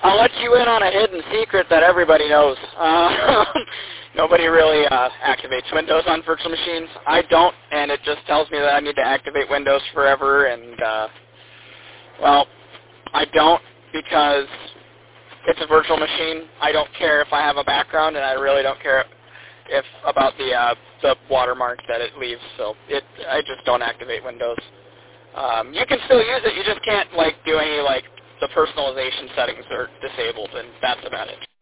I'll let you in on a hidden secret that everybody knows. Nobody really activates Windows on virtual machines. I don't, and it just tells me that I need to activate Windows forever, and, well, I don't because it's a virtual machine. I don't care if I have a background, and I really don't care about the watermark that it leaves, so I just don't activate Windows. You can still use it, you just can't, do any, the personalization settings are disabled, and that's about it.